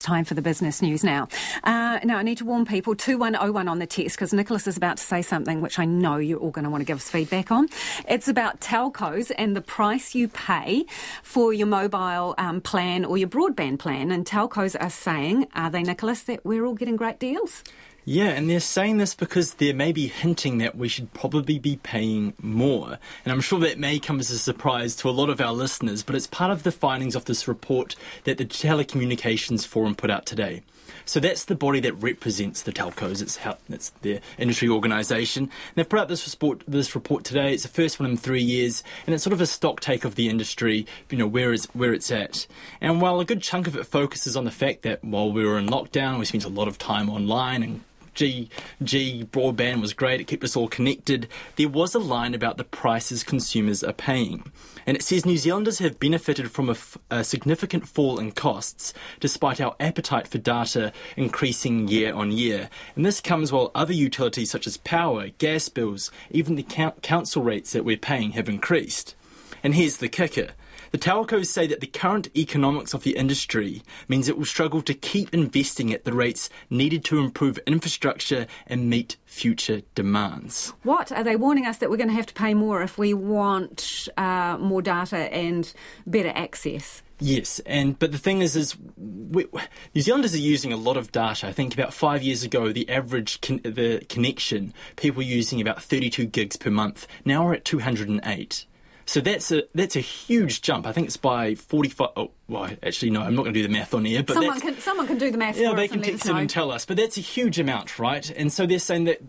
Time for the business news now. Now, I need to warn people, 2101 on the text, because Nicholas is about to say something which I know you're all going to want to give us feedback on. It's about telcos and the price you pay for your mobile plan or your broadband plan. And telcos are saying, are they, Nicholas, that we're all getting great deals? Yeah, and they're saying this because they're maybe hinting that we should probably be paying more. And I'm sure that may come as a surprise to a lot of our listeners, but it's part of the findings of this report that the Telecommunications Forum put out today. So that's the body that represents the telcos. It's their industry organisation. And they've put out this report today. It's the first one in 3 years, and it's sort of a stock take of the industry, where it's at. And while a good chunk of it focuses on the fact that while we were in lockdown, we spent a lot of time online and broadband was great, it kept us all connected, there was a line about the prices consumers are paying. And it says New Zealanders have benefited from a significant fall in costs, despite our appetite for data increasing year on year. And this comes while other utilities such as power, gas bills, even the council rates that we're paying have increased. And here's the kicker. The telcos say that the current economics of the industry means it will struggle to keep investing at the rates needed to improve infrastructure and meet future demands. What? Are they warning us that we're going to have to pay more if we want more data and better access? Yes, but the thing is New Zealanders are using a lot of data. I think about 5 years ago, the average the connection, people were using about 32 gigs per month. Now we're at 208. So that's a huge jump. I think it's by 45. Oh, well, actually, no, I'm not going to do the math on here. But someone can do the math. Yeah, they can text it and tell us. But that's a huge amount, right? And so they're saying that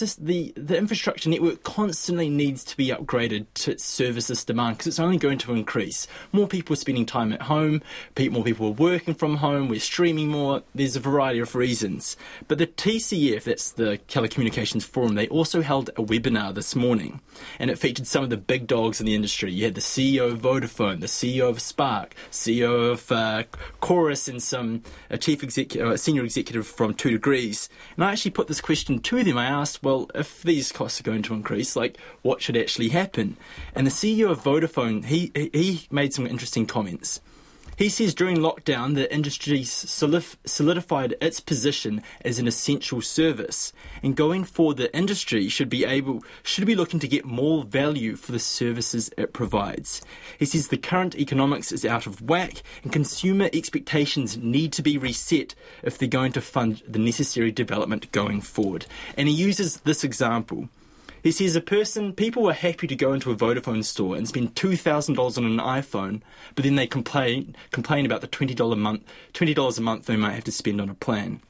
the infrastructure network constantly needs to be upgraded to service this demand because it's only going to increase. More people are spending time at home. More people are working from home. We're streaming more. There's a variety of reasons. But the TCF, that's the Telecommunications Forum, they also held a webinar this morning, and it featured some of the big dogs in the industry. You had the CEO of Vodafone, the CEO of Spark, CEO of Chorus, and a senior executive from 2 Degrees. And I actually put this question to them. I asked, well, if these costs are going to increase, what should actually happen? And the CEO of Vodafone, he made some interesting comments. He says during lockdown, the industry solidified its position as an essential service. And going forward, the industry should be looking to get more value for the services it provides. He says the current economics is out of whack and consumer expectations need to be reset if they're going to fund the necessary development going forward. And he uses this example. He says people are happy to go into a Vodafone store and spend $2,000 on an iPhone, but then they complain about the $20 a month they might have to spend on a plan.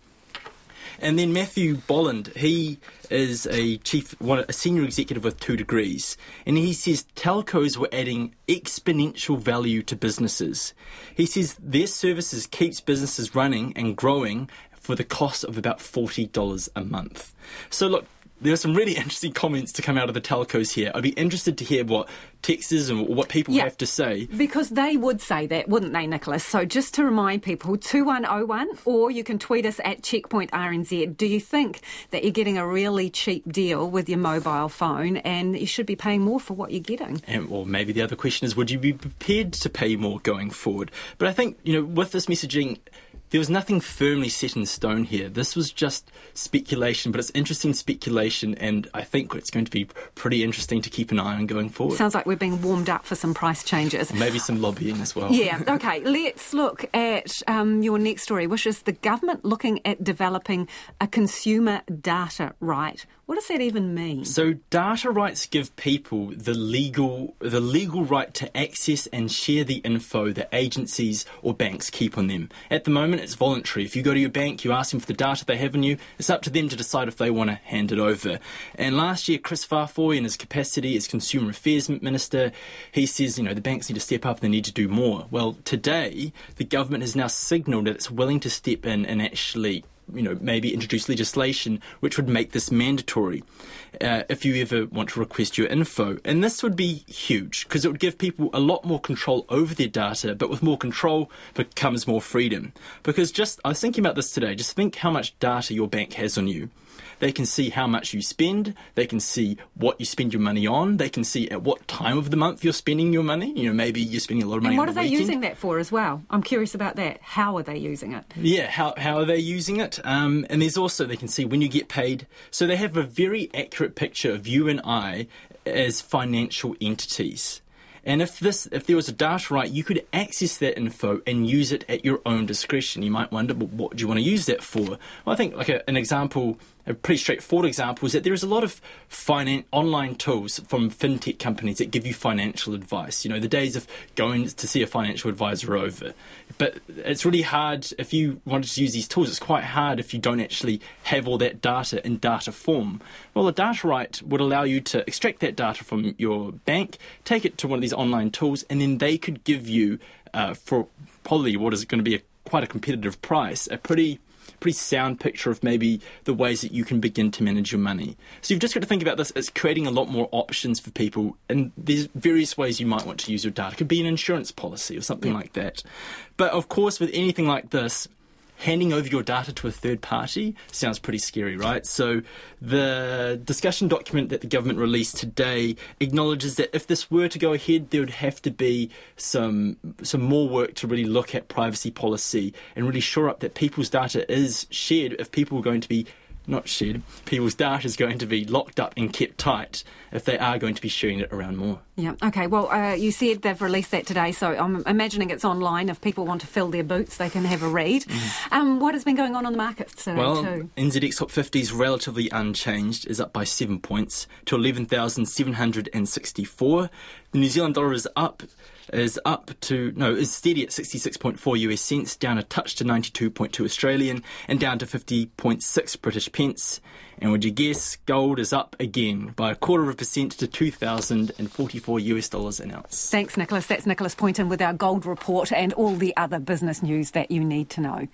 And then Matthew Bolland, he is a senior executive with 2 Degrees, and he says telcos were adding exponential value to businesses. He says their services keeps businesses running and growing for the cost of about $40 a month. So look, there are some really interesting comments to come out of the telcos here. I'd be interested to hear what texters and what people have to say. Because they would say that, wouldn't they, Nicholas? So just to remind people, 2101, or you can tweet us at Checkpoint RNZ. Do you think that you're getting a really cheap deal with your mobile phone and you should be paying more for what you're getting? Or maybe the other question is, would you be prepared to pay more going forward? But I think, with this messaging, there was nothing firmly set in stone here. This was just speculation, but it's interesting speculation, and I think it's going to be pretty interesting to keep an eye on going forward. Sounds like we're being warmed up for some price changes. Maybe some lobbying as well. Yeah, OK. Let's look at your next story, which is the government looking at developing a consumer data right. What does that even mean? So data rights give people the legal right to access and share the info that agencies or banks keep on them. At the moment, it's voluntary. If you go to your bank, you ask them for the data they have on you, it's up to them to decide if they want to hand it over. And last year, Chris Farfoy, in his capacity as Consumer Affairs Minister, he says, the banks need to step up, they need to do more. Well, today, the government has now signalled that it's willing to step in and actually maybe introduce legislation which would make this mandatory if you ever want to request your info. And this would be huge because it would give people a lot more control over their data, but with more control becomes more freedom. Because I was thinking about this today, just think how much data your bank has on you. They can see how much you spend. They can see what you spend your money on. They can see at what time of the month you're spending your money. Maybe you're spending a lot of money on the weekend. And what are they using that for as well? I'm curious about that. How are they using it? Yeah, how are they using it? And there's also, they can see when you get paid. So they have a very accurate picture of you and I as financial entities. And if there was a data right, you could access that info and use it at your own discretion. You might wonder, well, what do you want to use that for? Well, I think like an example, a pretty straightforward example, is that there is a lot of online tools from fintech companies that give you financial advice. The days of going to see a financial advisor are over. But it's really hard if you wanted to use these tools. It's quite hard if you don't actually have all that data in data form. Well, a data right would allow you to extract that data from your bank, take it to one of these online tools, and then they could give you, for probably what is going to be quite a competitive price, a pretty sound picture of maybe the ways that you can begin to manage your money. So you've just got to think about this. It's creating a lot more options for people, and there's various ways you might want to use your data. It could be an insurance policy or something like that. But of course, with anything like this, handing over your data to a third party sounds pretty scary, right? So the discussion document that the government released today acknowledges that if this were to go ahead, there would have to be some more work to really look at privacy policy and really shore up that people's data is shared if people are going to be not shared, people's data is going to be locked up and kept tight if they are going to be sharing it around more. Yeah, okay. Well, you said they've released that today, so I'm imagining it's online. If people want to fill their boots, they can have a read. What has been going on the markets today, too? NZX Top 50 is relatively unchanged, is up by 7 points to 11,764. The New Zealand dollar is steady at 66.4 US cents, down a touch to 92.2 Australian, and down to 50.6 British pence. And would you guess, gold is up again by 0.25% to $2,044 an ounce. Thanks, Nicholas. That's Nicholas Poynton with our gold report and all the other business news that you need to know.